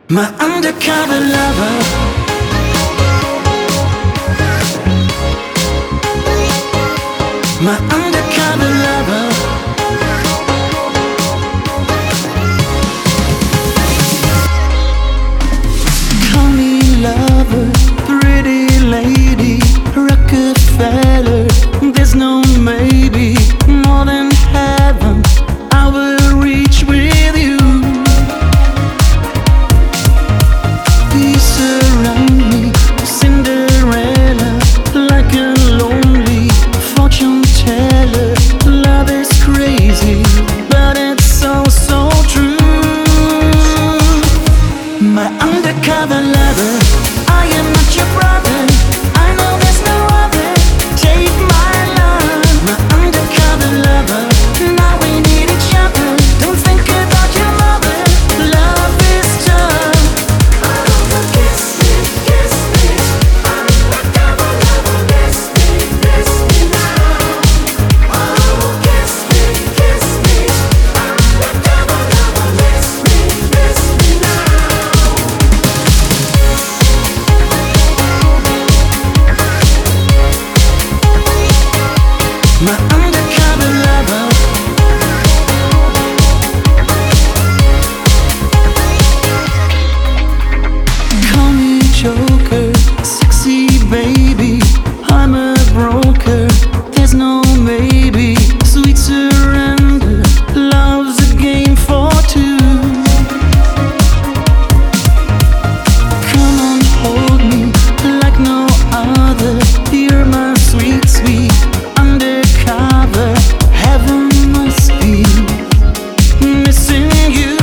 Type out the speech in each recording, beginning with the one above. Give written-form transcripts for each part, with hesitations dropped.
My undercover lover. My undercover lover. Call me lover, pretty lady, Rockefeller. There's no maybe, more than heaven I will reach with you. Please surround me, Cinderella, like a lonely fortune teller. Love is crazy, but it's so, so true. My undercover lover, I am not your brother. I know there's no other. Take my love. My undercover lover, now we need each other. Don't think about your mother. Love is tough. Kiss me, kiss me. Undercover lover, kiss me now. Oh, kiss me, kiss me. Undercover lover, kiss me now. My undercover lover. Call me Joker, sexy baby. I'm a broker, there's no maybe. Sweet surrender, love's a game for two. Come on, hold me like no other. You're my sweet, sweet undercover. Heaven must be missing you.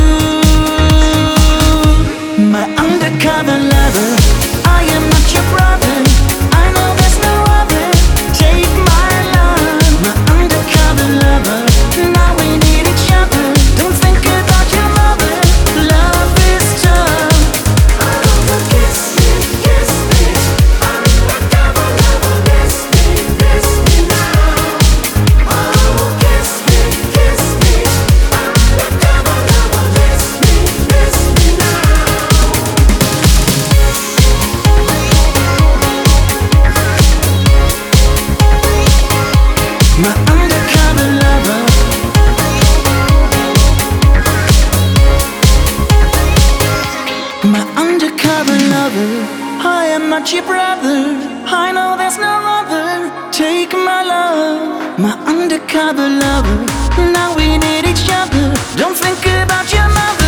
My undercover lover, I am not your brother. I know there's no other. Take my love. My undercover lover, now we need each other. Don't think about your mother. Love is tough. Kiss me, kiss me. Undercover lover, kiss me now. Oh, kiss me, kiss me. Undercover lover, kiss me now. My undercover lover. My undercover lover, I am not your brother. I know there's no other. Take my love. My undercover lover, now we need each other. Don't think about your mother.